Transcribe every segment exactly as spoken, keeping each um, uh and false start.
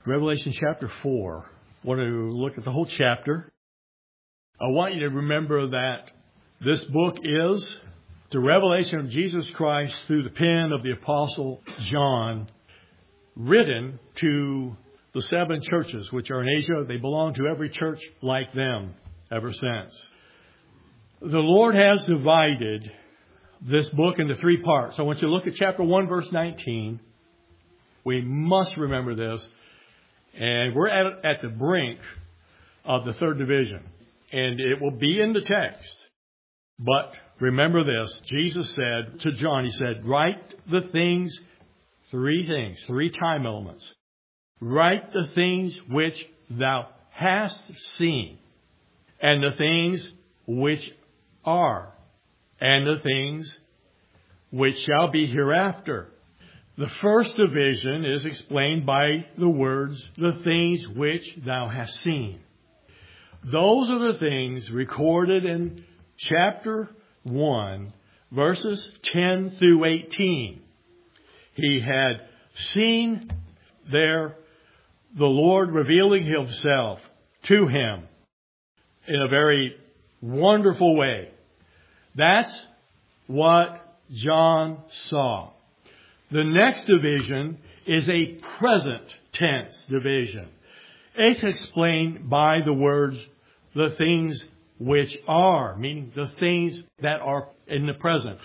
Revelation chapter four. I want to look at the whole chapter. I want you to remember that this book is the revelation of Jesus Christ through the pen of the Apostle John, written to the seven churches which are in Asia. They belong to every church like them ever since. The Lord has divided this book into three parts. I want you to look at chapter one, verse nineteen. We must remember this. And we're at, at the brink of the third division. And it will be in the text. But remember this. Jesus said to John, he said, write the things, three things, three time elements. Write the things which thou hast seen, and the things which are, and the things which shall be hereafter. The first division is explained by the words, the things which thou hast seen. Those are the things recorded in chapter one, verses ten through eighteen. He had seen there the Lord revealing himself to him in a very wonderful way. That's what John saw. The next division is a present tense division. It's explained by the words, the things which are, meaning the things that are in the present.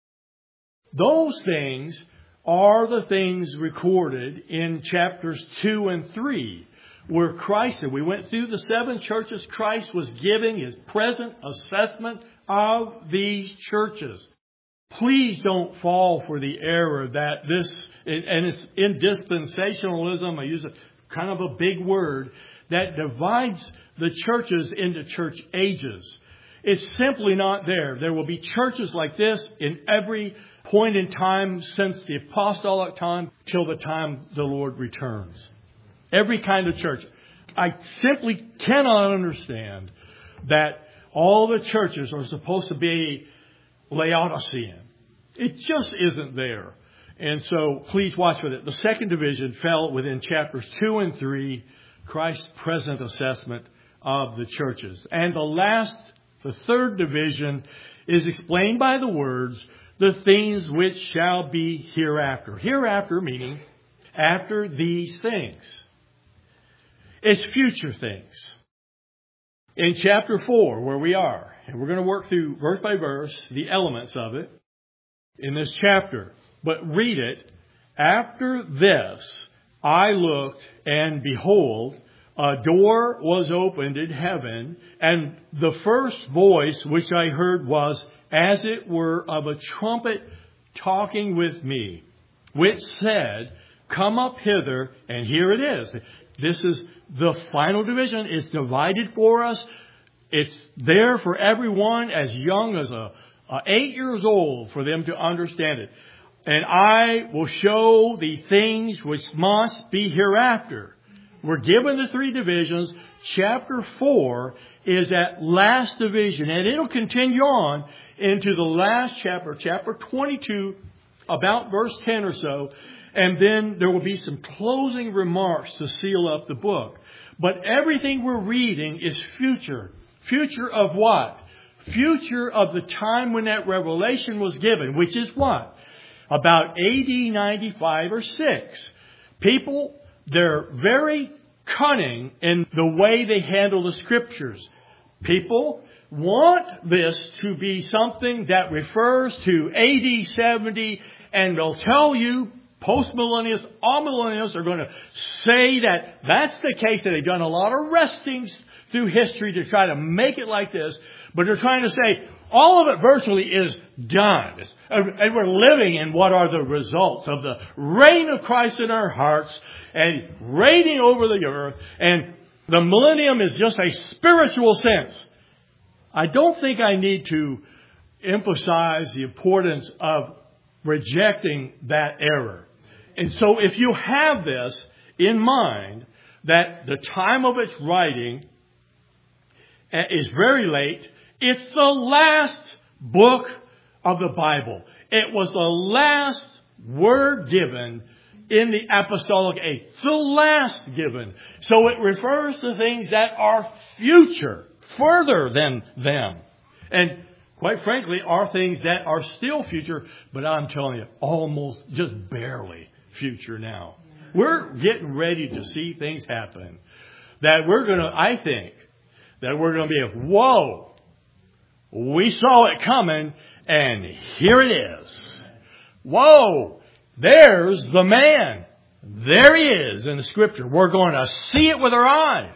Those things are the things recorded in chapters two and three, where Christ, and we went through the seven churches, Christ was giving his present assessment of these churches. Please don't fall for the error that this, and it's in dispensationalism, I use a kind of a big word, that divides the churches into church ages. It's simply not there. There will be churches like this in every point in time since the apostolic time till the time the Lord returns. Every kind of church. I simply cannot understand that all the churches are supposed to be Laodicean. It just isn't there. And so please watch with it. The second division fell within chapters two and three, Christ's present assessment of the churches. And the last, the third division is explained by the words, the things which shall be hereafter. Hereafter meaning after these things. It's future things. In chapter four, where we are, and we're going to work through verse by verse the elements of it in this chapter. But read it. After this, I looked, and behold, a door was opened in heaven, and the first voice which I heard was, as it were, of a trumpet talking with me, which said, come up hither, and here it is. This is the final division. It's divided for us. It's there for everyone as young as a, a eight years old for them to understand it. And I will show the things which must be hereafter. We're given the three divisions. Chapter four is that last division. And it'll continue on into the last chapter, chapter twenty-two, about verse ten or so. And then there will be some closing remarks to seal up the book. But everything we're reading is future. Future of what? Future of the time when that revelation was given, which is what? About A D ninety-five or six. People, they're very cunning in the way they handle the scriptures. People want this to be something that refers to A D seventy, and they'll tell you, post-millennials, all millennials are going to say that that's the case, that they've done a lot of wrestling through history to try to make it like this. But they're trying to say all of it virtually is done. And we're living in what are the results of the reign of Christ in our hearts and reigning over the earth. And the millennium is just a spiritual sense. I don't think I need to emphasize the importance of rejecting that error. And so if you have this in mind, that the time of its writing is very late, it's the last book of the Bible. It was the last word given in the apostolic age. The last given. So it refers to things that are future, further than them. And quite frankly, are things that are still future, but I'm telling you, almost just barely future now. We're getting ready to see things happen that we're going to, I think, that we're going to be, whoa, we saw it coming, and here it is. Whoa, there's the man. There he is in the Scripture. We're going to see it with our eyes.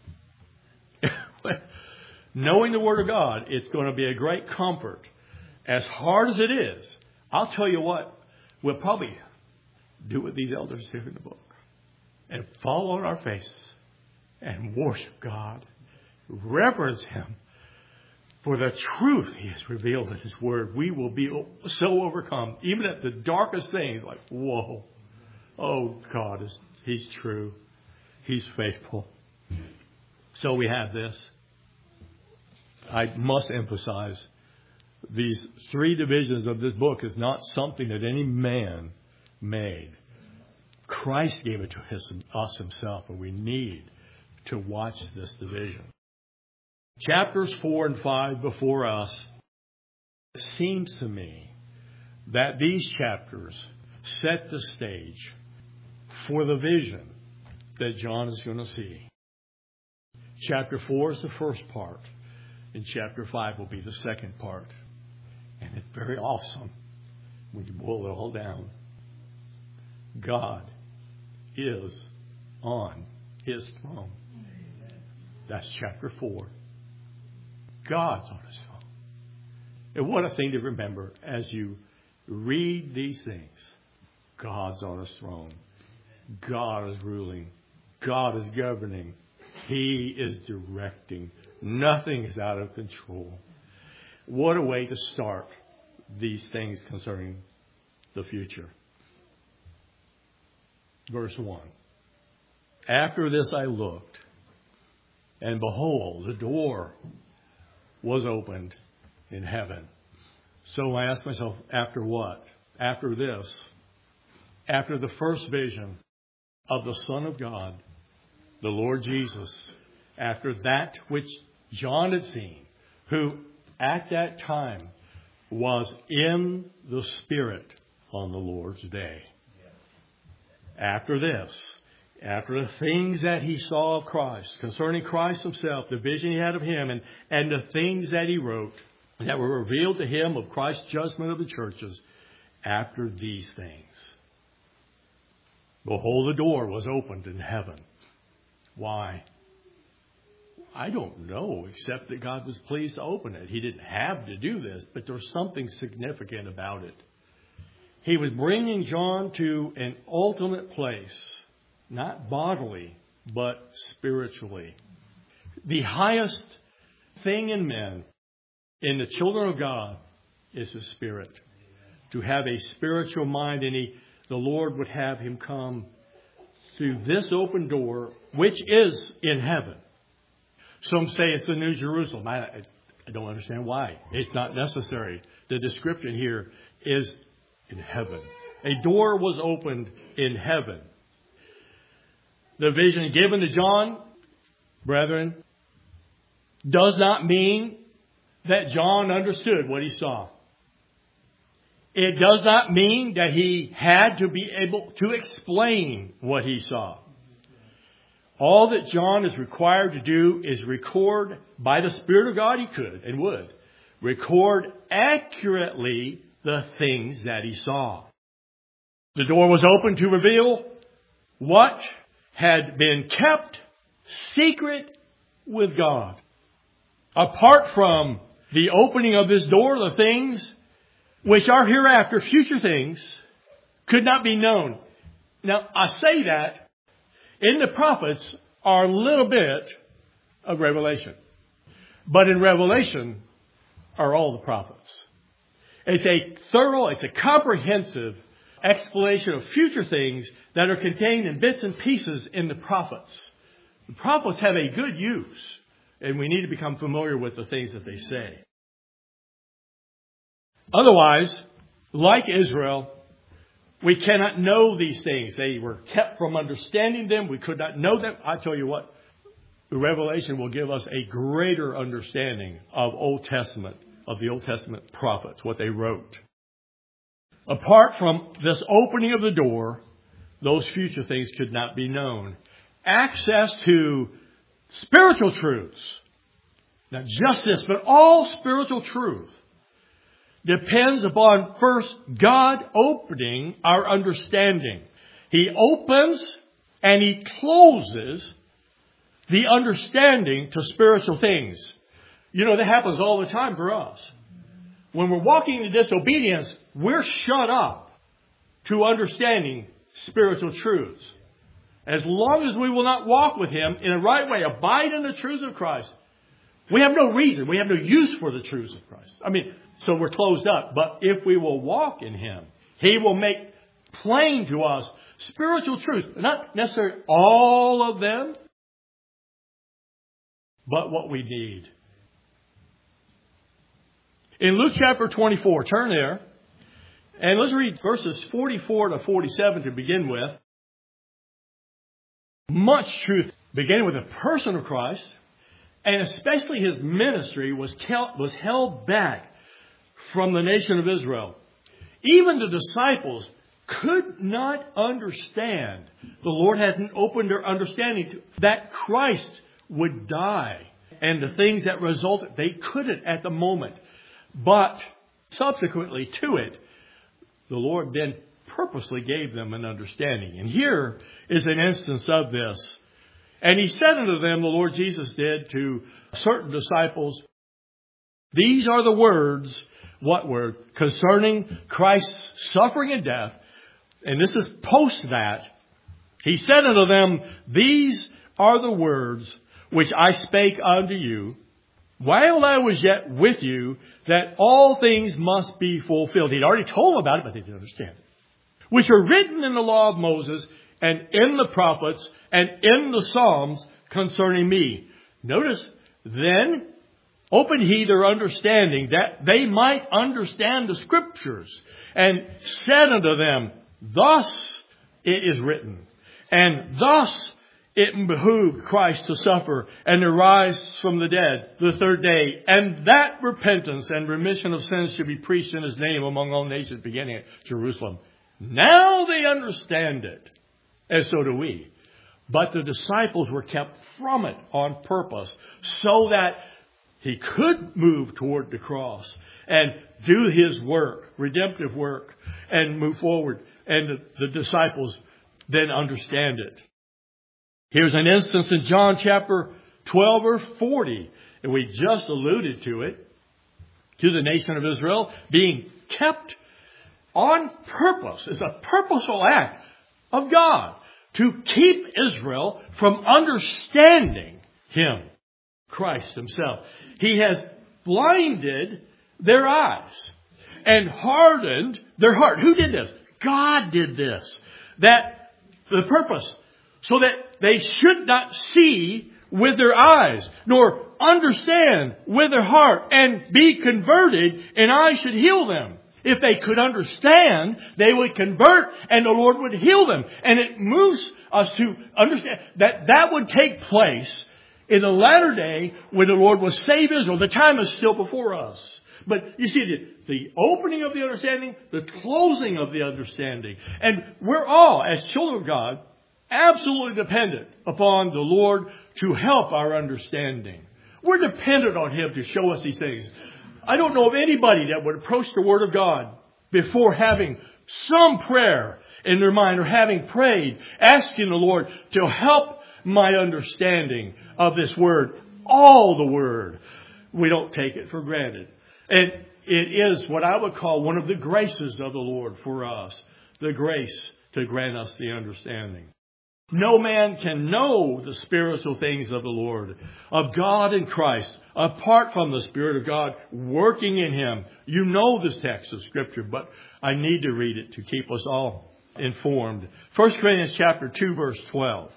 Knowing the Word of God, it's going to be a great comfort. As hard as it is, I'll tell you what, we'll probably do what these elders do in the book. And fall on our faces and worship God. Reverence Him for the truth He has revealed in His Word. We will be so overcome, even at the darkest things, like, whoa, oh, God, is He's true. He's faithful. So we have this. I must emphasize, these three divisions of this book is not something that any man made. Christ gave it to his, us Himself, and we need to watch this division. Chapters four and five before us, it seems to me that these chapters set the stage for the vision that John is going to see. Chapter four is the first part, and chapter five will be the second part. And it's very awesome when you boil it all down. God is on His throne. That's chapter four. God's on His throne. And what a thing to remember as you read these things. God's on His throne. God is ruling. God is governing. He is directing. Nothing is out of control. What a way to start these things concerning the future. Verse one. After this I looked, and behold, the door was opened in heaven. So I asked myself, after what? After this. After the first vision of the Son of God, the Lord Jesus. After that which John had seen, who at that time was in the Spirit on the Lord's day. After this, after the things that he saw of Christ, concerning Christ Himself, the vision he had of Him, and, and the things that he wrote that were revealed to him of Christ's judgment of the churches, after these things, behold, the door was opened in heaven. Why? I don't know, except that God was pleased to open it. He didn't have to do this, but there's something significant about it. He was bringing John to an ultimate place, not bodily, but spiritually. The highest thing in men, in the children of God, is the Spirit. To have a spiritual mind, and he, the Lord would have him come through this open door, which is in heaven. Some say it's the New Jerusalem. I, I don't understand why. It's not necessary. The description here is in heaven. A door was opened in heaven. The vision given to John, brethren, does not mean that John understood what he saw. It does not mean that he had to be able to explain what he saw. All that John is required to do is record, by the Spirit of God he could and would, record accurately the things that he saw. The door was open to reveal what had been kept secret with God. Apart from the opening of this door, the things which are hereafter, future things, could not be known. Now, I say that in the prophets are a little bit of revelation. But in Revelation are all the prophets. It's a thorough, it's a comprehensive explanation of future things that are contained in bits and pieces in the prophets. The prophets have a good use, and we need to become familiar with the things that they say. Otherwise, like Israel, We cannot know these things. They were kept from understanding them. We could not know them. I tell you what, the Revelation will give us a greater understanding of Old Testament, of the Old Testament prophets, what they wrote. Apart from this opening of the door, those future things could not be known. Access to spiritual truths, not just this, but all spiritual truth, depends upon first God opening our understanding. He opens and He closes the understanding to spiritual things. You know, that happens all the time for us. When we're walking in disobedience, we're shut up to understanding spiritual truths. As long as we will not walk with Him in a right way, abide in the truths of Christ, we have no reason, we have no use for the truths of Christ. I mean, so we're closed up. But if we will walk in Him, He will make plain to us spiritual truths. Not necessarily all of them, but what we need. In Luke chapter twenty-four, turn there, and let's read verses forty-four to forty-seven to begin with. Much truth, beginning with the person of Christ, and especially His ministry was was held back from the nation of Israel. Even the disciples could not understand. The Lord hadn't opened their understanding to, that Christ would die. And the things that resulted, they couldn't at the moment. But subsequently to it, the Lord then purposely gave them an understanding. And here is an instance of this. And He said unto them, the Lord Jesus did to certain disciples, these are the words, what word? Concerning Christ's suffering and death. And this is post that. He said unto them, these are the words which I spake unto you, while I was yet with you, that all things must be fulfilled. He'd already told them about it, but they didn't understand it. Which are written in the law of Moses, and in the prophets, and in the Psalms concerning me. Notice, then opened He their understanding, that they might understand the Scriptures, and said unto them, thus it is written, and thus it behooved Christ to suffer and to rise from the dead the third day, and that repentance and remission of sins should be preached in His name among all nations, beginning at Jerusalem. Now they understand it, and so do we. But the disciples were kept from it on purpose, so that He could move toward the cross and do His work, redemptive work, and move forward. And the, the disciples then understand it. Here's an instance in John chapter twelve or forty. And we just alluded to it. To the nation of Israel being kept on purpose. It's a purposeful act of God to keep Israel from understanding Him, Christ Himself. He has blinded their eyes and hardened their heart. Who did this? God did this. That the purpose, so that they should not see with their eyes, nor understand with their heart, and be converted, and I should heal them. If they could understand, they would convert, and the Lord would heal them. And it moves us to understand that that would take place in the latter day when the Lord will save Israel. The time is still before us. But you see, the, the opening of the understanding, the closing of the understanding. And we're all, as children of God, absolutely dependent upon the Lord to help our understanding. We're dependent on Him to show us these things. I don't know of anybody that would approach the Word of God before having some prayer in their mind, or having prayed, asking the Lord to help my understanding of this Word. All the Word. We don't take it for granted. And it is what I would call one of the graces of the Lord for us. The grace to grant us the understanding. No man can know the spiritual things of the Lord, of God in Christ, apart from the Spirit of God working in Him. You know this text of Scripture, but I need to read it to keep us all informed. First Corinthians chapter two, verse twelve.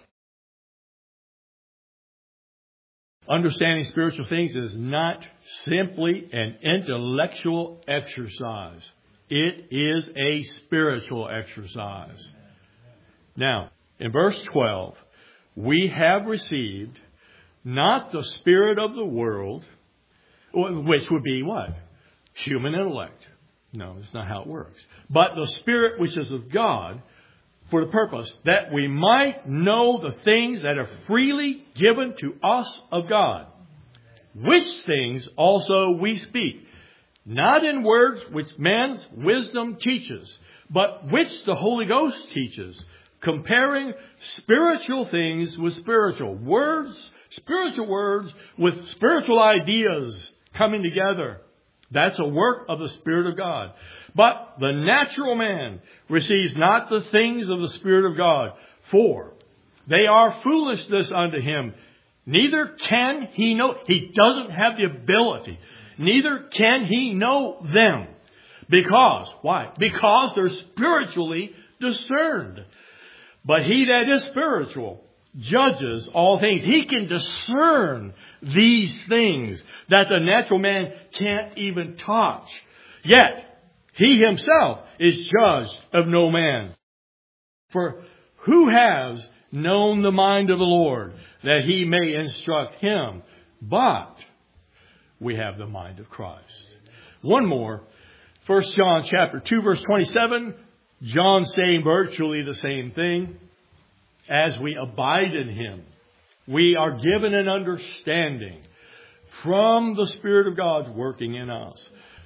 Understanding spiritual things is not simply an intellectual exercise. It is a spiritual exercise. Now, in verse twelve, we have received not the spirit of the world, which would be what? Human intellect. No, that's not how it works. But the Spirit which is of God, for the purpose that we might know the things that are freely given to us of God, which things also we speak, not in words which man's wisdom teaches, but which the Holy Ghost teaches, comparing spiritual things with spiritual words, spiritual words with spiritual ideas coming together. That's a work of the Spirit of God. But the natural man receives not the things of the Spirit of God, for they are foolishness unto him. Neither can he know. He doesn't have the ability. Neither can he know them. Because, why? Because they're spiritually discerned. But he that is spiritual judges all things. He can discern these things that the natural man can't even touch. Yet, he himself is judged of no man. For who has known the mind of the Lord, that he may instruct him? But we have the mind of Christ. One more. First John chapter two, verse twenty-seven. John saying virtually the same thing. As we abide in him, we are given an understanding from the Spirit of God working in us.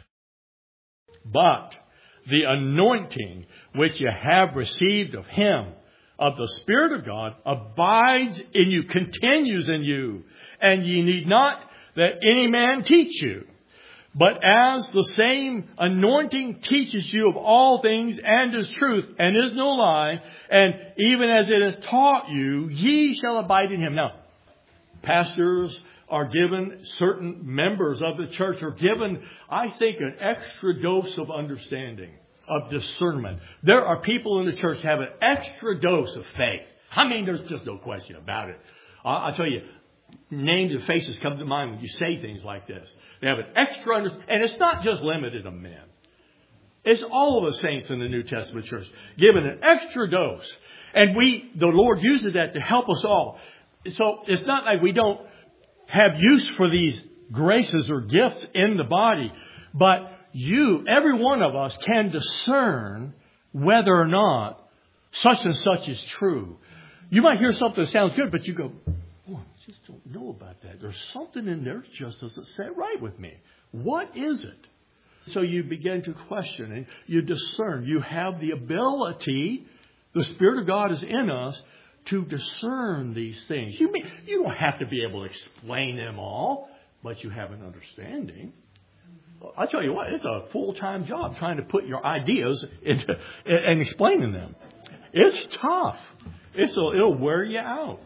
But the anointing which you have received of him, of the Spirit of God, abides in you, continues in you. And ye need not that any man teach you. But as the same anointing teaches you of all things and is truth and is no lie, and even as it has taught you, ye shall abide in him. Now, pastors are given, certain members of the church are given, I think, an extra dose of understanding, of discernment. There are people in the church who have an extra dose of faith. I mean, there's just no question about it. I'll tell you, names and faces come to mind when you say things like this. They have an extra understanding, and it's not just limited to men. It's all of the saints in the New Testament church given an extra dose. And we, the Lord uses that to help us all. So it's not like we don't have use for these graces or gifts in the body. But you, every one of us, can discern whether or not such and such is true. You might hear something that sounds good, but you go, oh, I just don't know about that. There's something in there that just doesn't sit right with me. What is it? So you begin to question and you discern. You have the ability, the Spirit of God is in us, to discern these things. You, may, you don't have to be able to explain them all, but you have an understanding. I'll tell you what, it's a full-time job trying to put your ideas into and explaining them. It's tough. It's a, it'll wear you out.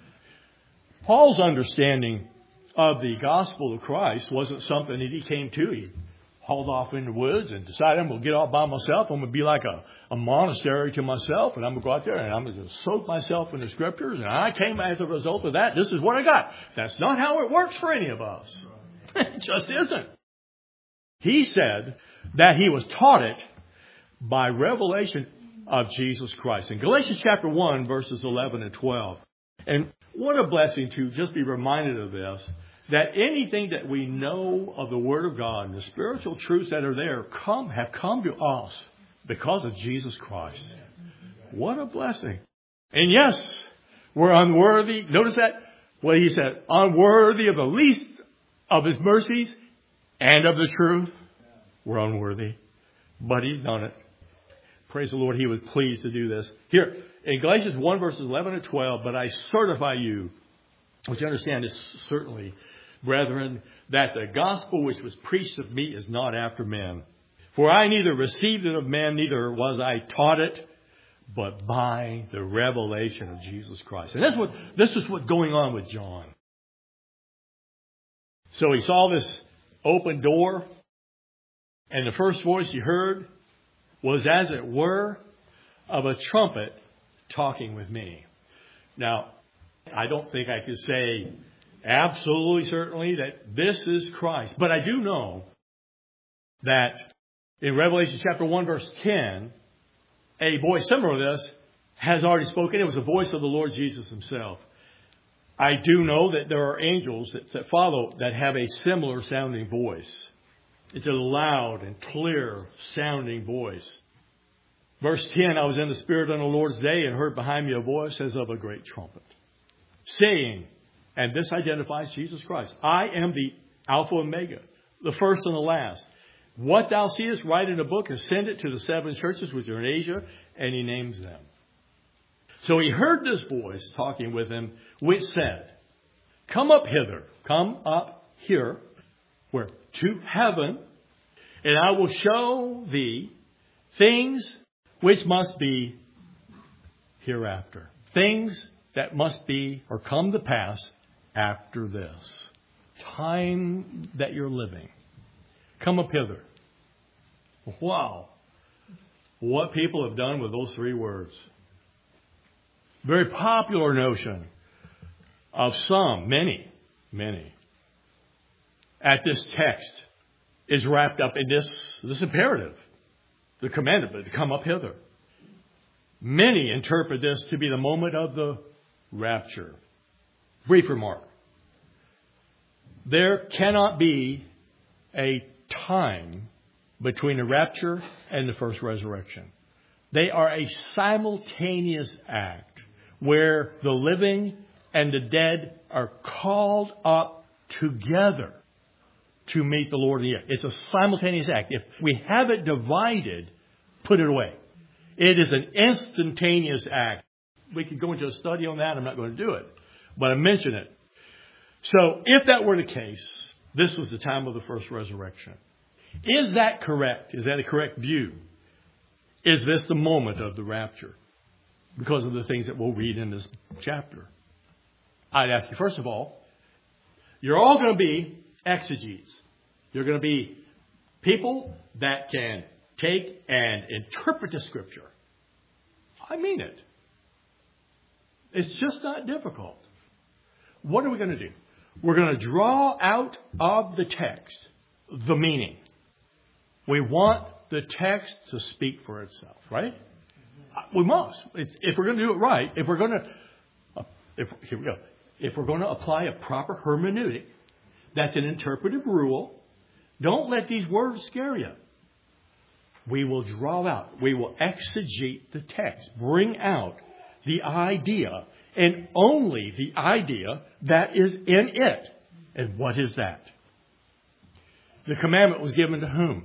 Paul's understanding of the gospel of Christ wasn't something that he came to. He hauled off in the woods and decided, I'm going to get all by myself. I'm going to be like a, a monastery to myself. And I'm going to go out there and I'm going to soak myself in the scriptures. And I came as a result of that. This is what I got. That's not how it works for any of us. It just isn't. He said that he was taught it by revelation of Jesus Christ. In Galatians chapter one, verses eleven and twelve. And what a blessing to just be reminded of this, that anything that we know of the Word of God and the spiritual truths that are there come have come to us because of Jesus Christ. What a blessing. And yes, we're unworthy. Notice that what he said, unworthy of the least of his mercies and of the truth. We're unworthy. But he's done it. Praise the Lord, he was pleased to do this. Here, in Galatians one, verses eleven and twelve, but I certify you, which you understand is certainly, brethren, that the gospel which was preached of me is not after men. For I neither received it of men, neither was I taught it, but by the revelation of Jesus Christ. And that's what, this is what's going on with John. So he saw this open door, and the first voice he heard was, as it were, of a trumpet talking with me. Now, I don't think I could say absolutely certainly that this is Christ. But I do know that In Revelation chapter one, verse ten, a voice similar to this has already spoken. It was the voice of the Lord Jesus himself. I do know that there are angels that, that follow that have a similar sounding voice. It's a loud and clear sounding voice. Verse ten, I was in the Spirit on the Lord's day and heard behind me a voice as of a great trumpet, saying, and this identifies Jesus Christ, I am the Alpha and Omega, the first and the last. What thou seest, write in a book and send it to the seven churches which are in Asia, and he names them. So he heard this voice talking with him, which said, come up hither, come up here, where? To heaven, and I will show thee things which must be hereafter. Things that must be or come to pass after this. Time that you're living. Come up hither. Wow. What people have done with those three words. Very popular notion of some, many, many, at this text is wrapped up in this, this imperative, the commandment to come up hither. Many interpret this to be the moment of the rapture. Brief remark. There cannot be a time between the rapture and the first resurrection. They are a simultaneous act where the living and the dead are called up together to meet the Lord in the air. It's a simultaneous act. If we have it divided, put it away. It is an instantaneous act. We could go into a study on that. I'm not going to do it, but I mention it. So if that were the case, this was the time of the first resurrection. Is that correct? Is that a correct view? Is this the moment of the rapture? Because of the things that we'll read in this chapter. I'd ask you, first of all, you're all going to be exegetes. You're going to be people that can take and interpret the Scripture. I mean it. It's just not difficult. What are we going to do? We're going to draw out of the text the meaning. We want the text to speak for itself, right? We must. If we're going to do it right, if we're going to, if, here we go. If we're going to apply a proper hermeneutic, that's an interpretive rule. Don't let these words scare you. We will draw out, we will exegete the text, bring out the idea, and only the idea that is in it. And what is that? The commandment was given to whom?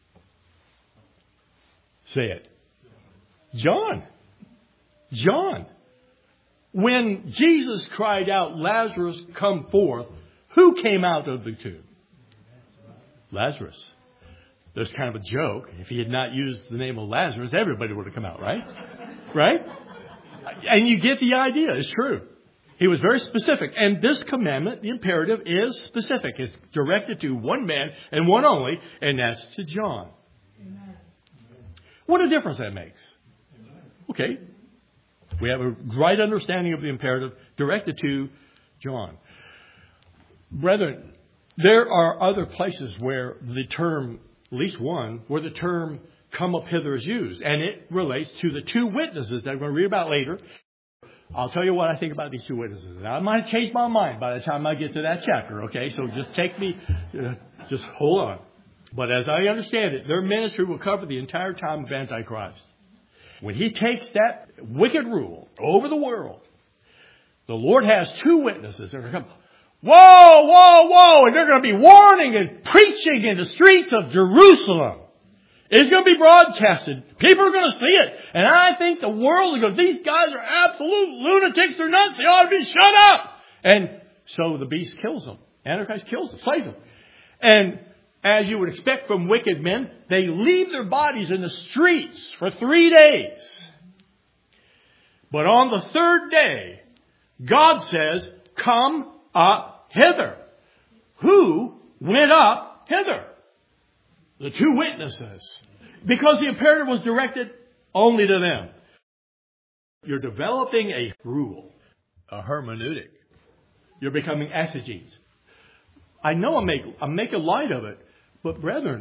Say it. John. John. When Jesus cried out, Lazarus, come forth, who came out of the tomb? Lazarus. There's kind of a joke. If he had not used the name of Lazarus, everybody would have come out, right? Right? And you get the idea. It's true. He was very specific. And this commandment, the imperative, is specific. It's directed to one man and one only, and that's to John. Amen. What a difference that makes. Okay. We have a right understanding of the imperative directed to John. Brethren, there are other places where the term, at least one, where the term come up hither is used. And it relates to the two witnesses that we're going to read about later. I'll tell you what I think about these two witnesses. Now, I might change my mind by the time I get to that chapter, okay? So just take me, uh, just hold on. But as I understand it, their ministry will cover the entire time of Antichrist. When he takes that wicked rule over the world, the Lord has two witnesses that are going to come. Whoa, whoa, whoa. And they're going to be warning and preaching in the streets of Jerusalem. It's going to be broadcasted. People are going to see it. And I think the world is going, these guys are absolute lunatics. They're nuts. They ought to be shut up. And so the beast kills them. Antichrist kills them, slays them. And as you would expect from wicked men, they leave their bodies in the streets for three days. But on the third day, God says, come up hither. Who went up hither? The two witnesses. Because the imperative was directed only to them. You're developing a rule, a hermeneutic. You're becoming exegetes. I know I make, I make a light of it, but brethren,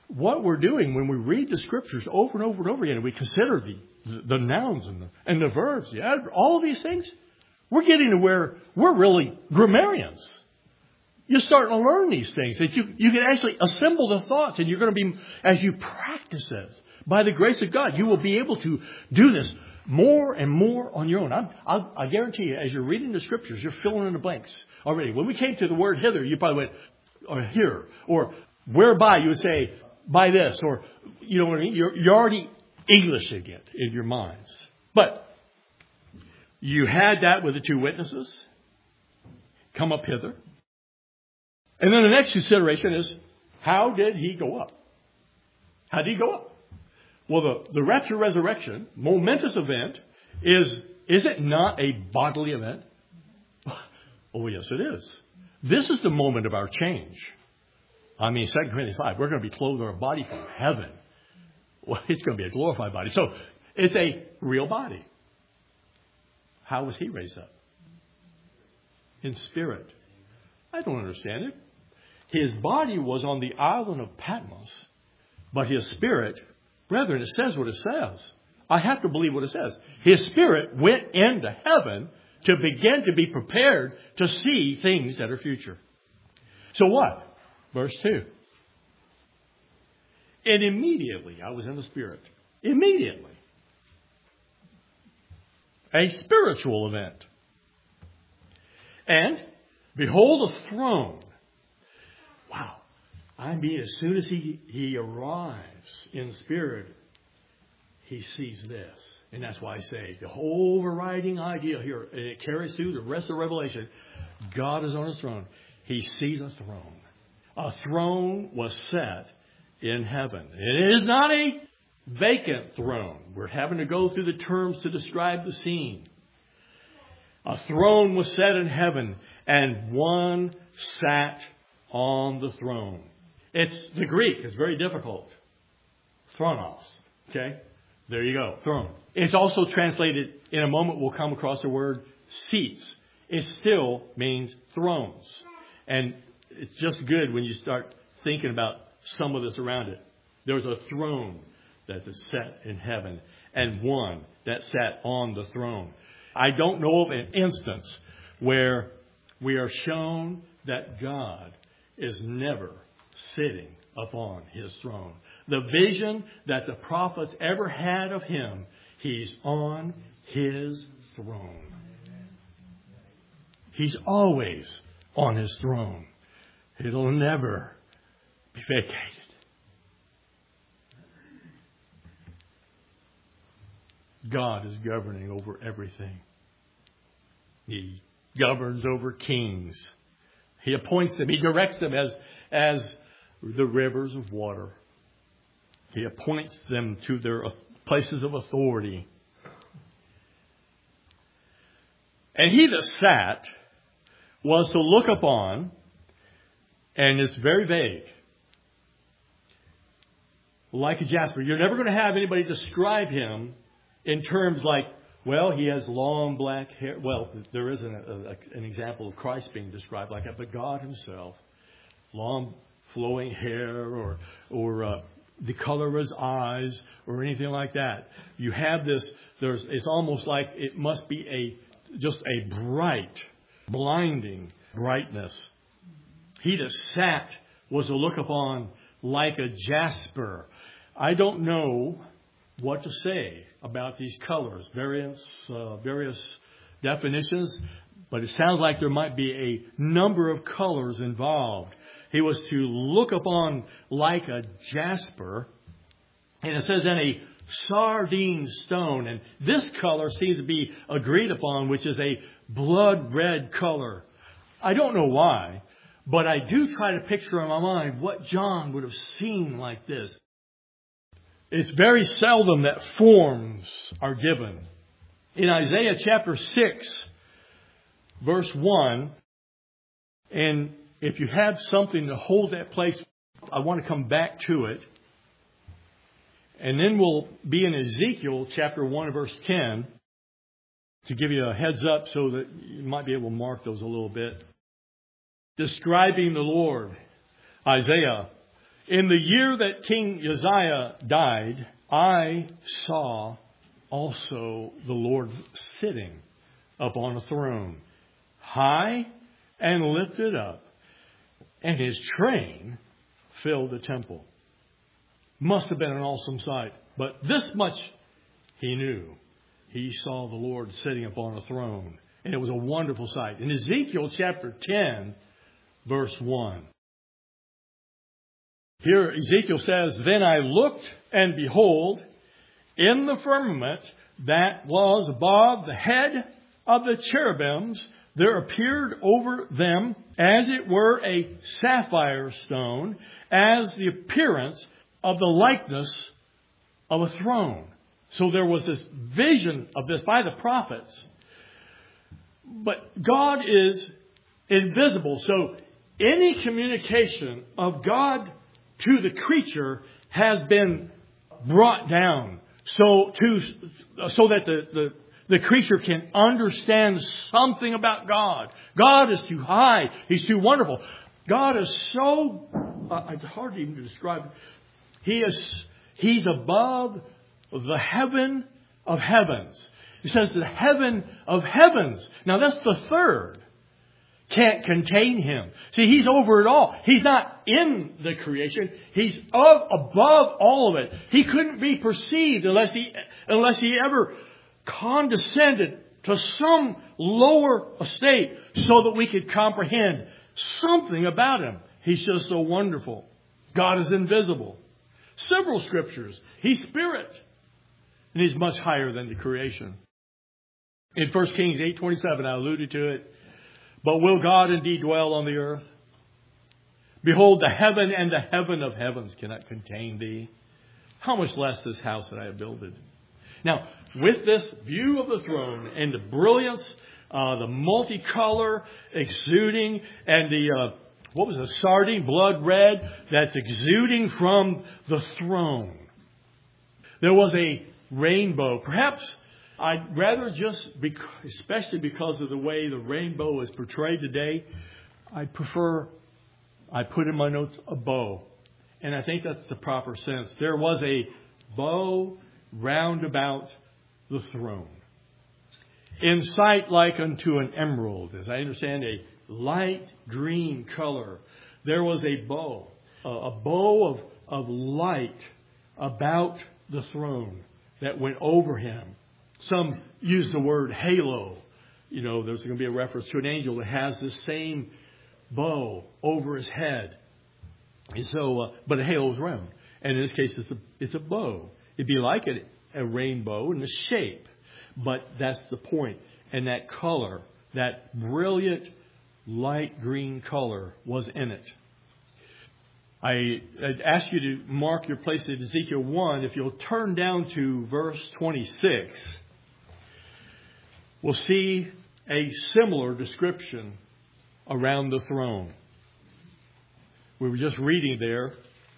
what we're doing when we read the Scriptures over and over and over again, and we consider the, the, the nouns and the, and the verbs, the adverbs, all of these things, we're getting to where we're really grammarians. You're starting to learn these things. That you, you can actually assemble the thoughts, and you're going to be, as you practice this, by the grace of God, you will be able to do this more and more on your own. I'm, I'll, I guarantee you, as you're reading the Scriptures, you're filling in the blanks already. When we came to the word hither, you probably went, or here, or whereby, you would say, by this, or, you know what I mean? You're, you're already Englishing it in your minds. But you had that with the two witnesses. Come up hither. And then the next consideration is, how did he go up? How did he go up? Well, the, the rapture resurrection, momentous event, is, is it not a bodily event? Oh, yes, it is. This is the moment of our change. I mean, Second Corinthians five, we're going to be clothed in a body from heaven. Well, it's going to be a glorified body. So it's a real body. How was he raised up? In spirit. I don't understand it. His body was on the island of Patmos, but his spirit, brethren, it says what it says. I have to believe what it says. His spirit went into heaven to begin to be prepared to see things that are future. So what? Verse two. And immediately I was in the spirit. Immediately. A spiritual event. And behold a throne. Wow. I mean, as soon as he, he arrives in spirit, he sees this. And that's why I say the whole overriding idea here, and it carries through the rest of Revelation, God is on his throne. He sees a throne. A throne was set in heaven. It is not a vacant throne. We're having to go through the terms to describe the scene. A throne was set in heaven, and one sat on the throne. It's the Greek. It's very difficult. Thronos. Okay? There you go. Throne. It's also translated, in a moment we'll come across the word seats. It still means thrones. And it's just good when you start thinking about some of this around it. There's a throne that is set in heaven, and one that sat on the throne. I don't know of an instance where we are shown that God is never sitting upon his throne. The vision that the prophets ever had of him, he's on his throne. He's always on his throne. It'll never be vacated. God is governing over everything. He governs over kings. He appoints them. He directs them as, as the rivers of water. He appoints them to their places of authority. And he that sat was to look upon, and it's very vague, like a jasper. You're never going to have anybody describe him in terms like, well, he has long black hair. Well, there is an, a, an example of Christ being described like that, but God himself, long flowing hair, or or uh, the color of his eyes, or anything like that. You have this. There's. It's almost like it must be a just a bright, blinding brightness. He that sat was to look upon like a jasper. I don't know what to say about these colors, various uh, various definitions, but it sounds like there might be a number of colors involved. He was to look upon like a jasper, and it says then a sardine stone, and this color seems to be agreed upon, which is a blood red color. I don't know why, but I do try to picture in my mind what John would have seen like this. It's very seldom that forms are given. In Isaiah chapter six, verse one, and if you have something to hold that place, I want to come back to it. And then we'll be in Ezekiel chapter one, verse ten, to give you a heads up so that you might be able to mark those a little bit. Describing the Lord, Isaiah In the year that King Uzziah died, I saw also the Lord sitting upon a throne, high and lifted up, and his train filled the temple. Must have been an awesome sight. But this much he knew. He saw the Lord sitting upon a throne. And it was a wonderful sight. In Ezekiel chapter ten, verse one. Here Ezekiel says, Then I looked, and behold, in the firmament that was above the head of the cherubims, there appeared over them, as it were, a sapphire stone, as the appearance of the likeness of a throne. So there was this vision of this by the prophets. But God is invisible. So any communication of God to the creature has been brought down. So to so that the, the, the creature can understand something about God. God is too high. He's too wonderful. God is so, uh, it's hard even to describe. He is, He's above the heaven of heavens. He says the heaven of heavens. Now that's the third. Can't contain Him. See, He's over it all. He's not in the creation. He's of, above all of it. He couldn't be perceived unless He, unless He ever condescended to some lower estate so that we could comprehend something about Him. He's just so wonderful. God is invisible. Several scriptures. He's spirit. And He's much higher than the creation. In First Kings eight twenty-seven, I alluded to it. But will God indeed dwell on the earth? Behold, the heaven and the heaven of heavens cannot contain thee. How much less this house that I have builded? Now, with this view of the throne and the brilliance, uh, the multicolor exuding, and the, uh, what was the sardine, blood red, that's exuding from the throne. There was a rainbow. Perhaps I'd rather just, especially because of the way the rainbow is portrayed today, I prefer, I put in my notes, a bow. And I think that's the proper sense. There was a bow round about the throne. In sight like unto an emerald, as I understand, a light green color. There was a bow, a bow of, of light about the throne that went over Him. Some use the word halo. You know, there's going to be a reference to an angel that has this same bow over his head. And so, uh, but a halo is round. And in this case, it's a, it's a bow. It'd be like a, a rainbow in the shape. But that's the point. And that color, that brilliant light green color was in it. I I'd ask you to mark your place at Ezekiel one. If you'll turn down to verse twenty-six, we'll see a similar description around the throne. We were just reading there.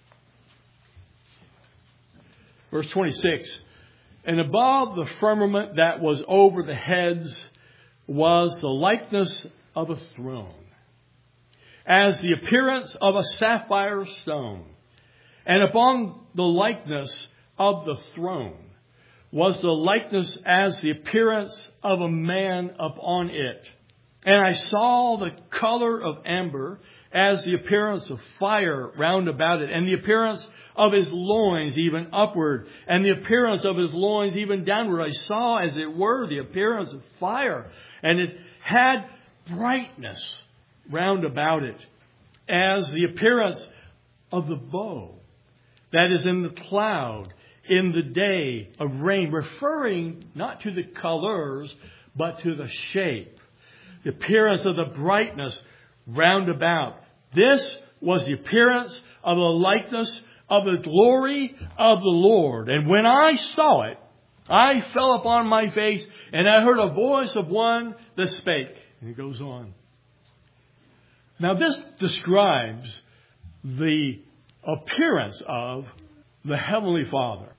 Verse twenty-six. And above the firmament that was over the heads was the likeness of a throne, as the appearance of a sapphire stone. And upon the likeness of the throne was the likeness as the appearance of a man upon it. And I saw the color of amber as the appearance of fire round about it, and the appearance of his loins even upward, and the appearance of his loins even downward. I saw, as it were, the appearance of fire, and it had brightness round about it, as the appearance of the bow that is in the cloud in the day of rain, referring not to the colors, but to the shape. The appearance of the brightness round about. This was the appearance of the likeness of the glory of the Lord. And when I saw it, I fell upon my face, and I heard a voice of one that spake. And it goes on. Now this describes the appearance of the Heavenly Father.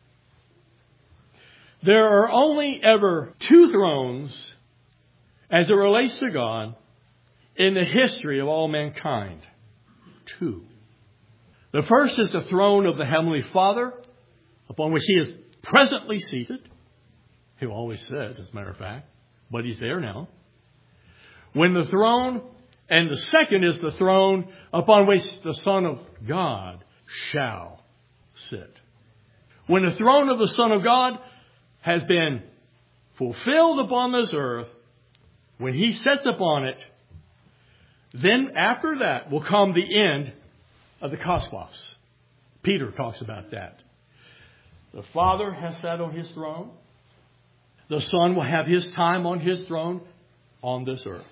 There are only ever two thrones as it relates to God in the history of all mankind. Two. The first is the throne of the Heavenly Father, upon which He is presently seated. He always says, as a matter of fact, but He's there now. When the throne, and the second is the throne upon which the Son of God shall sit. When the throne of the Son of God has been fulfilled upon this earth, when He sits upon it, then after that will come the end of the cosmos. Peter talks about that. The Father has sat on His throne. The Son will have His time on His throne on this earth.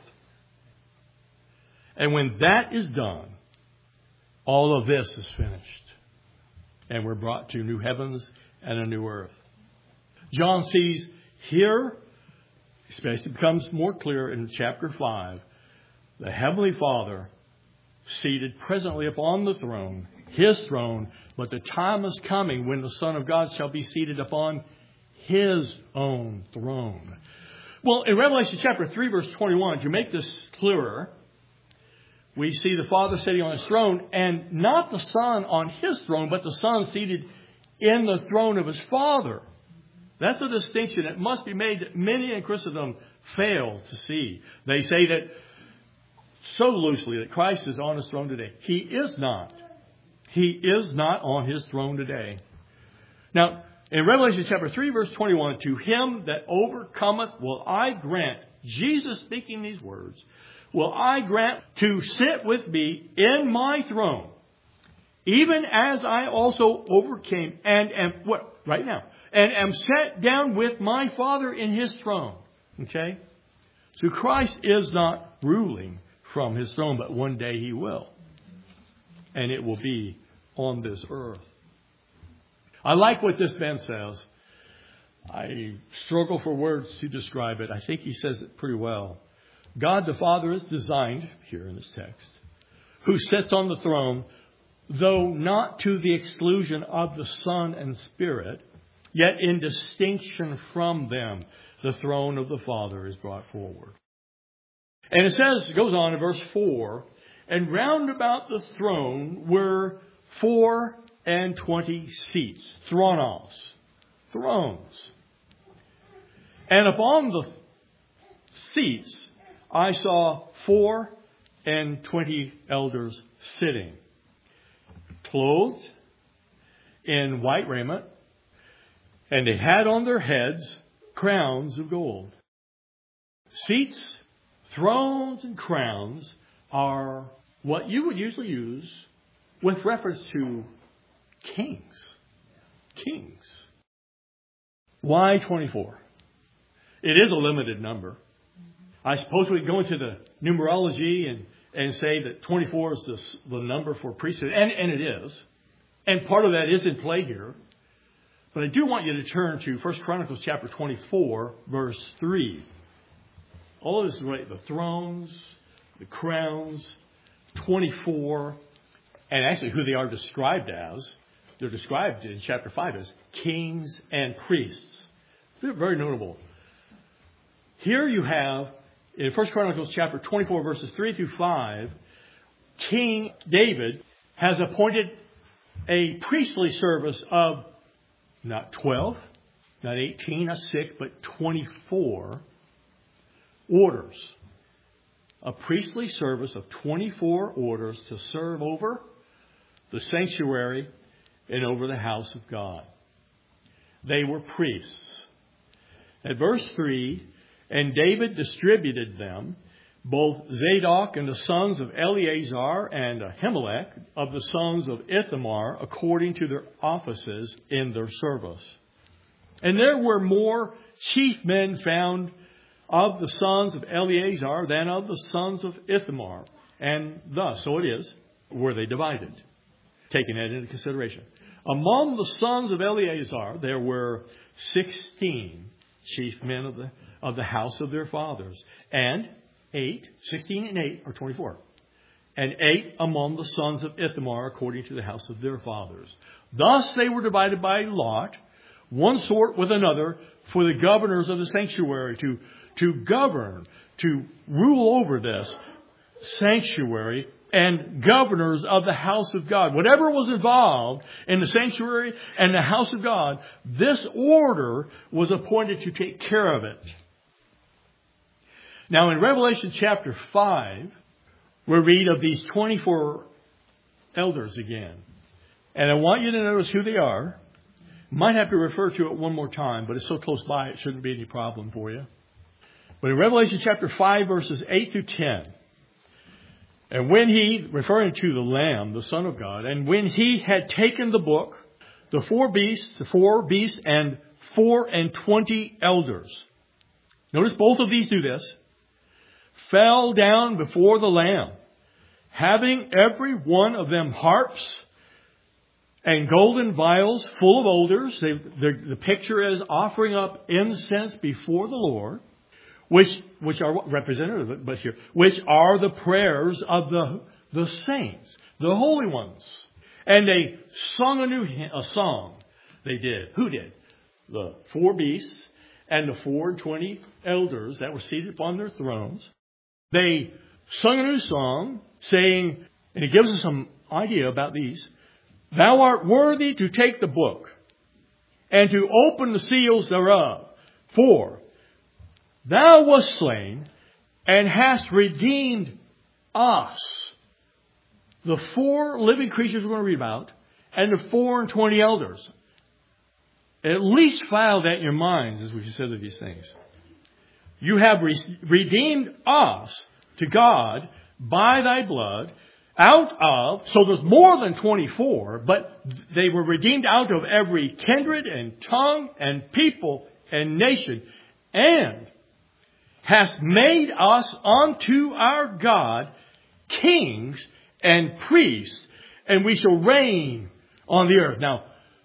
And when that is done, all of this is finished. And we're brought to new heavens and a new earth. John sees here, especially becomes more clear in chapter five, the Heavenly Father seated presently upon the throne, His throne, but the time is coming when the Son of God shall be seated upon His own throne. Well, in Revelation chapter three, verse twenty-one, to make this clearer, we see the Father sitting on His throne, and not the Son on His throne, but the Son seated in the throne of His Father. That's a distinction that must be made that many in Christendom fail to see. They say that so loosely that Christ is on His throne today. He is not. He is not on His throne today. Now, in Revelation chapter three, verse twenty-one, to him that overcometh will I grant, Jesus speaking these words, will I grant to sit with me in my throne, even as I also overcame and am, what, right now, and am set down with my Father in His throne. Okay? So Christ is not ruling from His throne, but one day He will. And it will be on this earth. I like what this man says. I struggle for words to describe it. I think he says it pretty well. God the Father is designed, here in this text, who sits on the throne, though not to the exclusion of the Son and Spirit, yet in distinction from them, the throne of the Father is brought forward. And it says, it goes on in verse four, and round about the throne were four and twenty seats, thronos, thrones. And upon the seats I saw four and twenty elders sitting, clothed in white raiment, and they had on their heads crowns of gold. Seats, thrones, and crowns are what you would usually use with reference to kings. Kings. Why twenty-four? It is a limited number. I suppose we go into the numerology and, and say that twenty-four is the, the number for priesthood. And, and it is. And part of that is in play here. But I do want you to turn to First Chronicles chapter twenty-four, verse three. All of this is right. The thrones, the crowns, twenty-four, and actually who they are described as. They're described in chapter five as kings and priests. They're very notable. Here you have, in First Chronicles chapter twenty-four, verses three through five, King David has appointed a priestly service of not twelve, not eighteen, not six, but twenty-four orders. A priestly service of twenty-four orders to serve over the sanctuary and over the house of God. They were priests. At verse three, and David distributed them, both Zadok and the sons of Eleazar and Ahimelech of the sons of Ithamar, according to their offices in their service. And there were more chief men found of the sons of Eleazar than of the sons of Ithamar. And thus, so it is, were they divided, taking that into consideration. Among the sons of Eleazar, there were sixteen chief men of the of the house of their fathers, and eight, sixteen and eight are twenty-four, and eight among the sons of Ithamar, according to the house of their fathers. Thus they were divided by lot, one sort with another, for the governors of the sanctuary to to govern, to rule over this sanctuary and governors of the house of God. Whatever was involved in the sanctuary and the house of God, this order was appointed to take care of it. Now in Revelation chapter five, we read of these twenty-four elders again. And I want you to notice who they are. Might have to refer to it one more time, but it's so close by it shouldn't be any problem for you. But in Revelation chapter five, verses eight through ten, and when he, referring to the Lamb, the Son of God, and when he had taken the book, the four beasts, the four beasts and four and twenty elders, notice both of these do this, fell down before the Lamb, having every one of them harps and golden vials full of odors. They, the picture is offering up incense before the Lord, which which are representative, but here, which are the prayers of the the saints, the holy ones. And they sung a new a song. They did. Who did? The four beasts and the four and twenty elders that were seated upon their thrones. They sung a new song, saying, and it gives us some idea about these. Thou art worthy to take the book and to open the seals thereof. For thou wast slain and hast redeemed us. The four living creatures we're going to read about and the four and twenty elders. At least file that in your minds as we consider these things. You have re- redeemed us to God by thy blood out of, so there's more than twenty-four, but they were redeemed out of every kindred and tongue and people and nation, and hast made us unto our God kings and priests, and we shall reign on the earth. Now,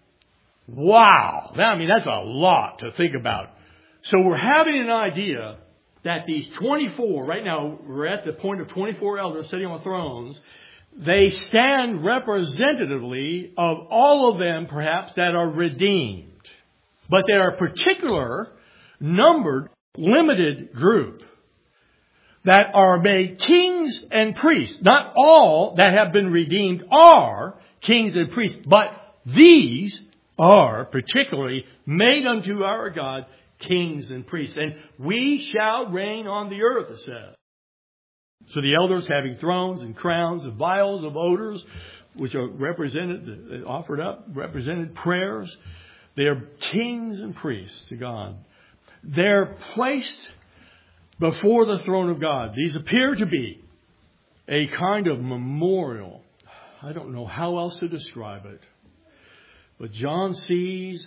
wow. I mean, that's a lot to think about. So we're having an idea that these twenty-four, right now we're at the point of twenty-four elders sitting on thrones. They stand representatively of all of them, perhaps, that are redeemed. But they are a particular, numbered, limited group that are made kings and priests. Not all that have been redeemed are kings and priests, but these are particularly made unto our God kings and priests. And we shall reign on the earth, it says. So the elders having thrones and crowns and vials of odors, which are represented, offered up, represented prayers. They are kings and priests to God. They're placed before the throne of God. These appear to be a kind of memorial. I don't know how else to describe it. But John sees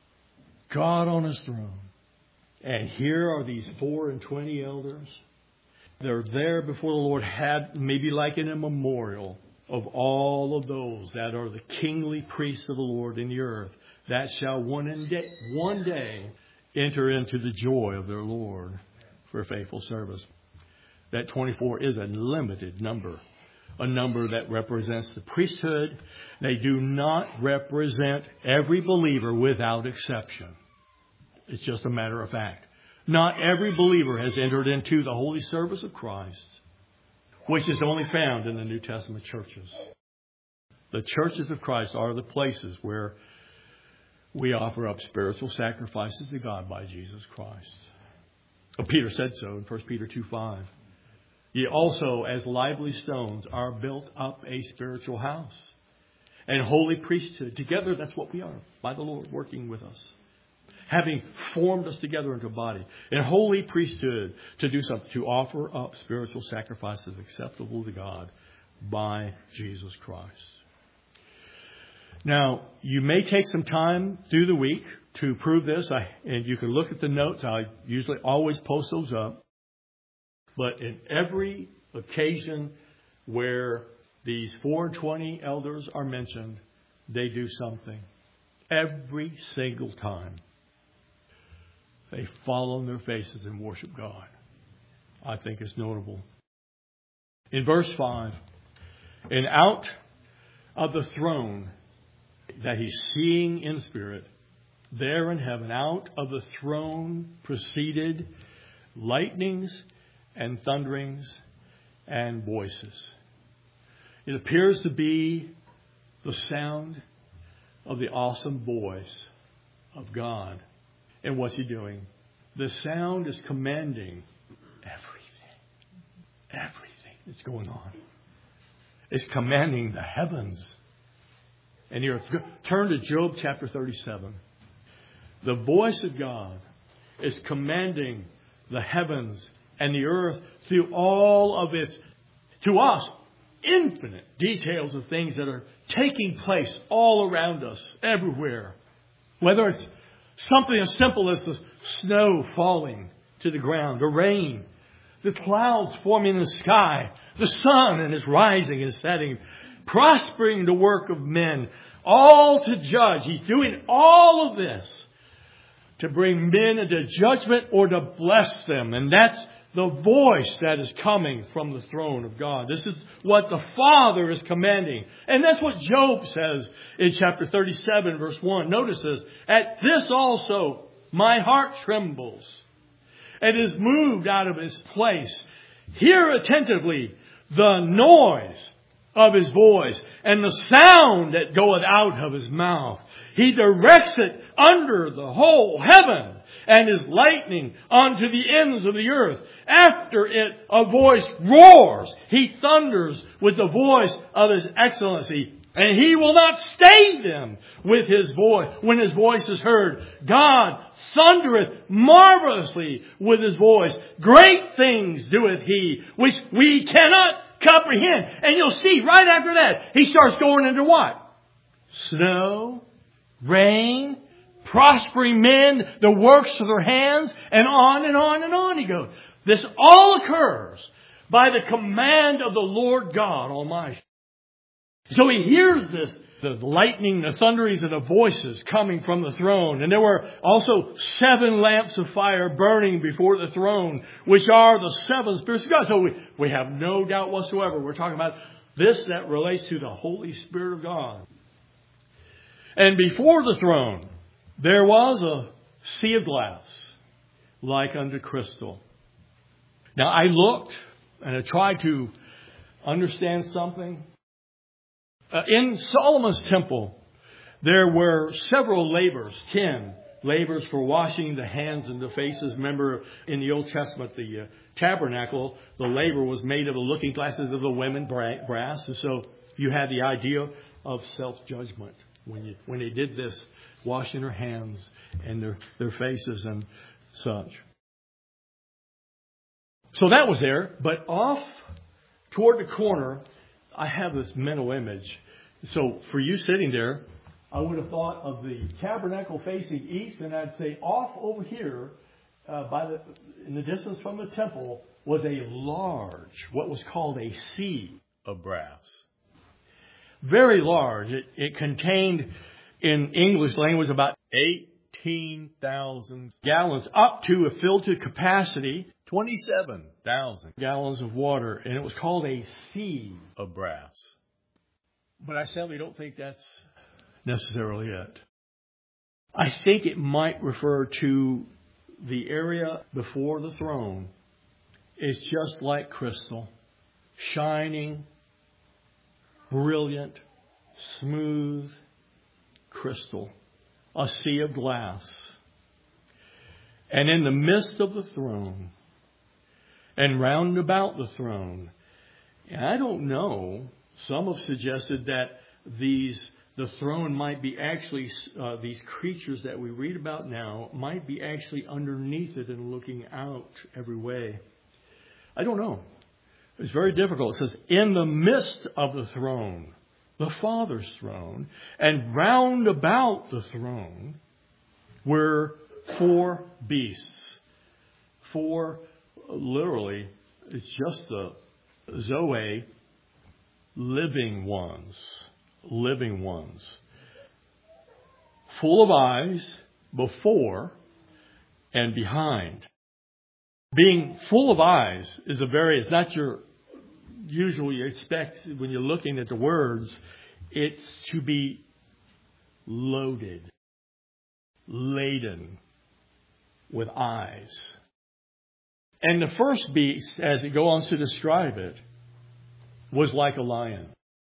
God on his throne. And here are these four and twenty elders. They're there before the Lord, had maybe like in a memorial of all of those that are the kingly priests of the Lord in the earth, that shall one day, one day enter into the joy of their Lord for faithful service. That twenty-four is a limited number, a number that represents the priesthood. They do not represent every believer without exception. It's just a matter of fact. Not every believer has entered into the holy service of Christ, which is only found in the New Testament churches. The churches of Christ are the places where we offer up spiritual sacrifices to God by Jesus Christ. Peter said so in First Peter two five. Ye also, as lively stones, are built up a spiritual house and holy priesthood. Together, that's what we are, by the Lord working with us, having formed us together into a body, and holy priesthood to do something, to offer up spiritual sacrifices acceptable to God by Jesus Christ. Now, you may take some time through the week to prove this, I, and you can look at the notes. I usually always post those up. But in every occasion where these four and twenty elders are mentioned, they do something. Every single time. They fall on their faces and worship God. I think it's notable. In verse five, and out of the throne that he's seeing in spirit, there in heaven, out of the throne proceeded lightnings and thunderings and voices. It appears to be the sound of the awesome voice of God. And what's He doing? The sound is commanding everything. Everything that's going on. It's commanding the heavens and the earth. Turn to Job chapter thirty-seven. The voice of God is commanding the heavens and the earth through all of its, to us, infinite details of things that are taking place all around us, everywhere. Whether it's something as simple as the snow falling to the ground, the rain, the clouds forming in the sky, the sun and its rising and setting, prospering the work of men, all to judge. He's doing all of this to bring men into judgment or to bless them. And that's the voice that is coming from the throne of God. This is what the Father is commanding. And that's what Job says in chapter thirty-seven, verse one. Notice this. At this also my heart trembles and is moved out of its place. Hear attentively the noise of His voice and the sound that goeth out of His mouth. He directs it under the whole heaven and is lightning unto the ends of the earth. After it a voice roars. He thunders with the voice of His excellency. And He will not stay them with His voice when His voice is heard. God thundereth marvelously with His voice. Great things doeth He, which we cannot comprehend. And you'll see right after that, He starts going into what? Snow, rain, prospering men, the works of their hands, and on and on and on He goes. This all occurs by the command of the Lord God Almighty. So He hears this, the lightning, the thunderings, and the voices coming from the throne. And there were also seven lamps of fire burning before the throne, which are the seven spirits of God. So we, we have no doubt whatsoever. We're talking about this that relates to the Holy Spirit of God. And before the throne, there was a sea of glass, like unto crystal. Now I looked and I tried to understand something. Uh, in Solomon's temple, there were several lavers, ten lavers for washing the hands and the faces. Remember, in the Old Testament, the uh, tabernacle, the laver was made of the looking glasses of the women, bra- brass. And so you had the idea of self-judgment when you when they did this, washing their hands and their, their faces and such. So that was there, but off toward the corner, I have this mental image. So for you sitting there, I would have thought of the tabernacle facing east, and I'd say off over here, uh, by the in the distance from the temple, was a large, what was called a sea of brass. Very large. It, it contained, in English language, about eighteen thousand gallons, up to a filled to capacity, twenty-seven thousand gallons of water. And it was called a sea of brass. But I sadly don't think that's necessarily it. I think it might refer to the area before the throne. It's just like crystal, shining, brilliant, smooth crystal, a sea of glass. And in the midst of the throne, and round about the throne, and I don't know, some have suggested that these the throne might be actually, uh, these creatures that we read about now, might be actually underneath it and looking out every way. I don't know. It's very difficult. It says, in the midst of the throne, the Father's throne, and round about the throne were four beasts. Four, literally, it's just the Zoe, living ones. Living ones. Full of eyes before and behind. Being full of eyes is a very, it's not your usual you expect when you're looking at the words. It's to be loaded, laden with eyes. And the first beast, as it goes on to describe it, was like a lion.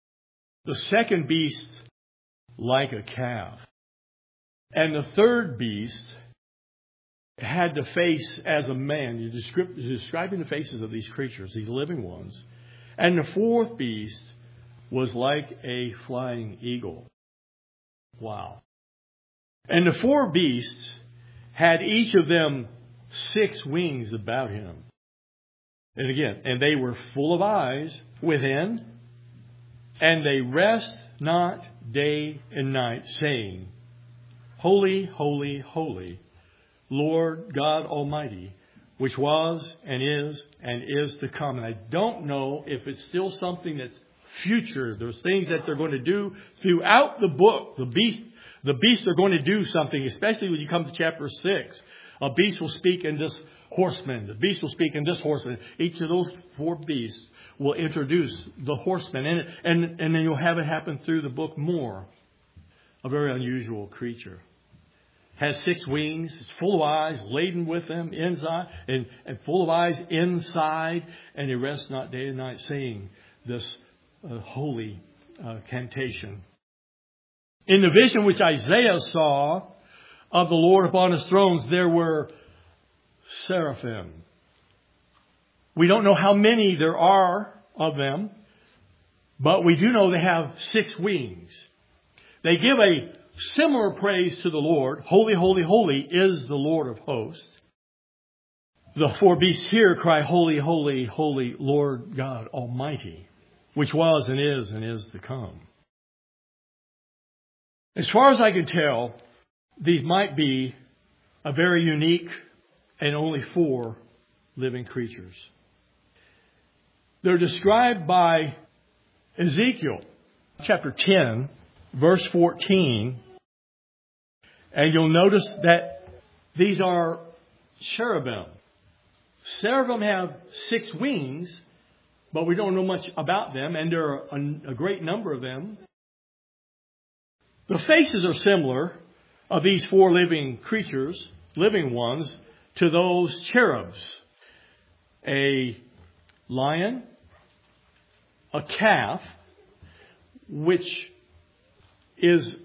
The second beast like a calf. And the third beast had the face as a man. You're describing the faces of these creatures, these living ones. And the fourth beast was like a flying eagle. Wow. And the four beasts had each of them six wings about him. And again, and they were full of eyes within, and they rest not day and night, saying, Holy, holy, holy, Lord God Almighty, which was and is and is to come. And I don't know if it's still something that's future. There's things that they're going to do throughout the book. The beast, the beasts are going to do something, especially when you come to chapter six. A beast will speak in this horseman. The beast will speak in this horseman. Each of those four beasts will introduce the horseman. And, and, and then you'll have it happen through the book more. A very unusual creature. Has six wings, it's full of eyes, laden with them inside, and, and full of eyes inside, and he rests not day and night, saying this uh, holy uh, cantation. In the vision which Isaiah saw of the Lord upon his thrones, there were seraphim. We don't know how many there are of them, but we do know they have six wings. They give a similar praise to the Lord. Holy, holy, holy is the Lord of hosts. The four beasts here cry, Holy, holy, holy, Lord God Almighty, which was and is and is to come. As far as I can tell, these might be a very unique and only four living creatures. They're described by Ezekiel chapter ten, verse fourteen. And you'll notice that these are cherubim. Cherubim have six wings, but we don't know much about them, and there are a, a great number of them. The faces are similar of these four living creatures, living ones, to those cherubs. A lion, a calf, which is,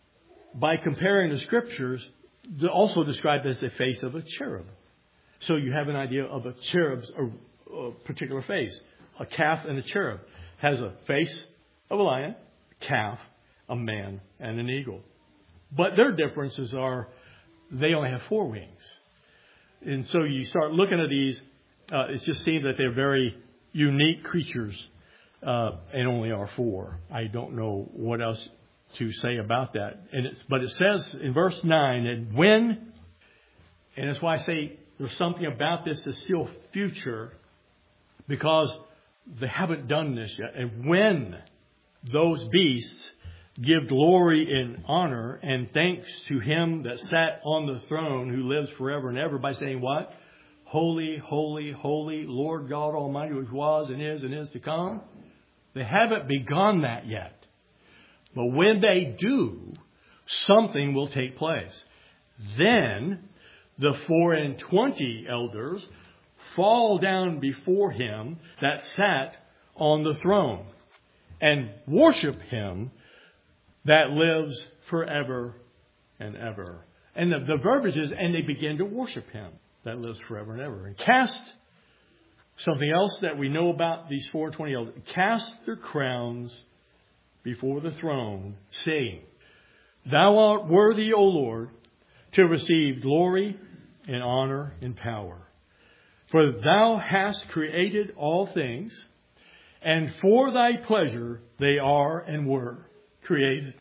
by comparing the scriptures, also described as the face of a cherub. So you have an idea of a cherub's a, a particular face. A calf and a cherub has a face of a lion, a calf, a man, and an eagle. But their differences are they only have four wings. And so you start looking at these, uh, it just seems that they're very unique creatures, uh, and only are four. I don't know what else to say about that. And it's, but it says in verse nine, and when, and that's why I say there's something about this that's still future, because they haven't done this yet. And when those beasts give glory and honor and thanks to him that sat on the throne, who lives forever and ever, by saying what? Holy, holy, holy, Lord God Almighty, which was and is and is to come. They haven't begun that yet. But when they do, something will take place. Then the four and twenty elders fall down before him that sat on the throne and worship him that lives forever and ever. And the, the verbiage is, and they begin to worship him that lives forever and ever. And cast, something else that we know about these four and twenty elders, cast their crowns before the throne, saying, Thou art worthy, O Lord, to receive glory and honor and power. For thou hast created all things, and for thy pleasure they are and were created.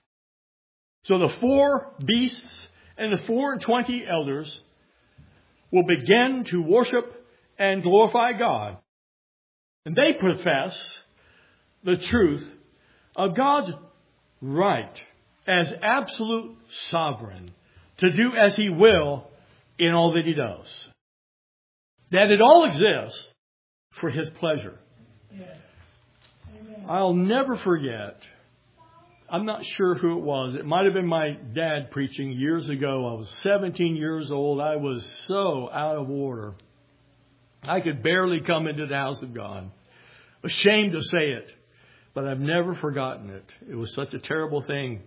So the four beasts and the four and twenty elders will begin to worship and glorify God. And they profess the truth of God's right as absolute sovereign to do as he will in all that he does. That it all exists for his pleasure. Yes. I'll never forget, I'm not sure who it was. It might have been my dad preaching years ago. I was seventeen years old. I was so out of order. I could barely come into the house of God. Ashamed to say it. But I've never forgotten it. It was such a terrible thing.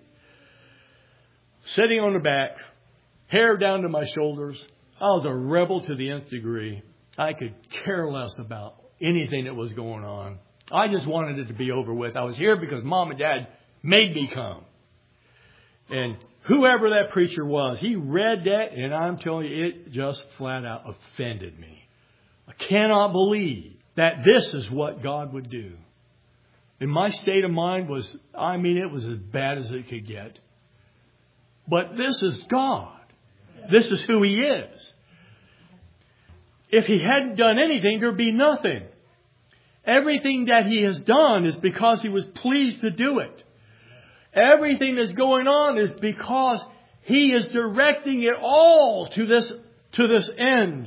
Sitting on the back, hair down to my shoulders. I was a rebel to the nth degree. I could care less about anything that was going on. I just wanted it to be over with. I was here because Mom and Dad made me come. And whoever that preacher was, he read that, and I'm telling you, it just flat out offended me. I cannot believe that this is what God would do. And my state of mind was, I mean, it was as bad as it could get. But this is God. This is who He is. If He hadn't done anything, there'd be nothing. Everything that He has done is because He was pleased to do it. Everything that's going on is because He is directing it all to this, to this end.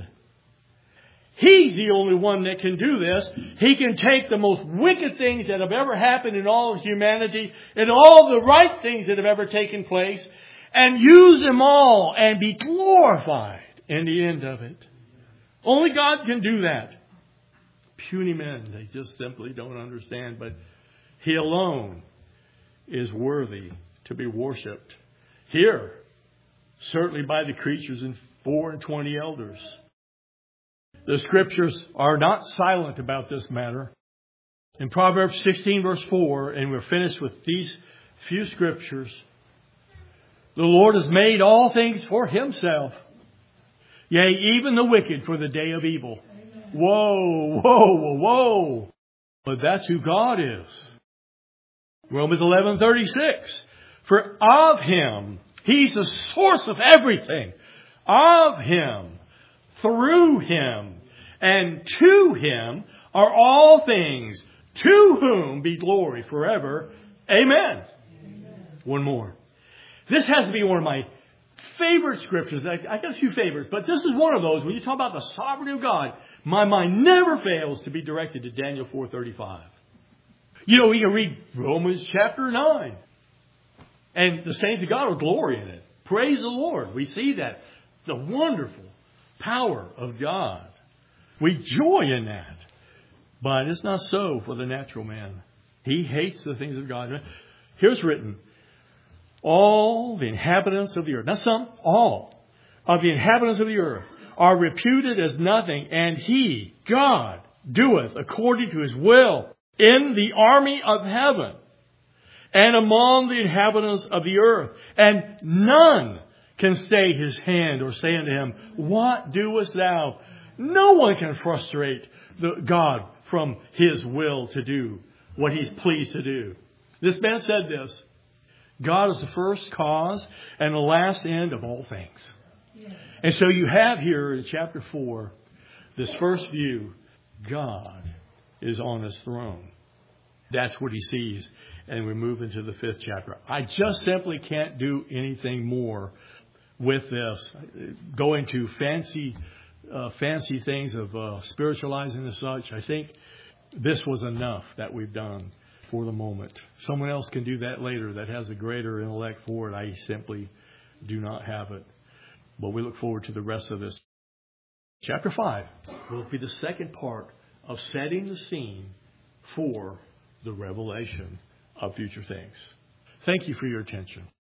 He's the only one that can do this. He can take the most wicked things that have ever happened in all of humanity and all the right things that have ever taken place and use them all and be glorified in the end of it. Only God can do that. Puny men, they just simply don't understand. But He alone is worthy to be worshipped. Here, certainly by the creatures and four and twenty elders. The Scriptures are not silent about this matter. In Proverbs sixteen verse four, and we're finished with these few Scriptures, the Lord has made all things for Himself. Yea, even the wicked for the day of evil. Whoa, whoa, whoa, whoa. But that's who God is. Romans eleven thirty-six. For of Him, He's the source of everything. Of Him, through Him, and to Him are all things, to whom be glory forever. Amen. Amen. One more. This has to be one of my favorite scriptures. I, I got a few favorites, but this is one of those. When you talk about the sovereignty of God, my mind never fails to be directed to Daniel four thirty-five. You know, we can read Romans chapter nine. And the saints of God will glory in it. Praise the Lord. We see that. The wonderful power of God. We joy in that. But it's not so for the natural man. He hates the things of God. Here's written, all the inhabitants of the earth, not some, all of the inhabitants of the earth are reputed as nothing, and He, God, doeth according to His will in the army of heaven and among the inhabitants of the earth. And none can stay His hand or say unto Him, what doest thou? No one can frustrate the God from His will to do what He's pleased to do. This man said this, God is the first cause and the last end of all things. Yeah. And so you have here in chapter four, this first view, God is on His throne. That's what He sees. And we move into the fifth chapter. I just simply can't do anything more with this. Going to fancy, uh, fancy things of uh, spiritualizing and such. I think this was enough that we've done for the moment. Someone else can do that later that has a greater intellect for it. I simply do not have it. But we look forward to the rest of this. Chapter five will be the second part of setting the scene for the revelation of future things. Thank you for your attention.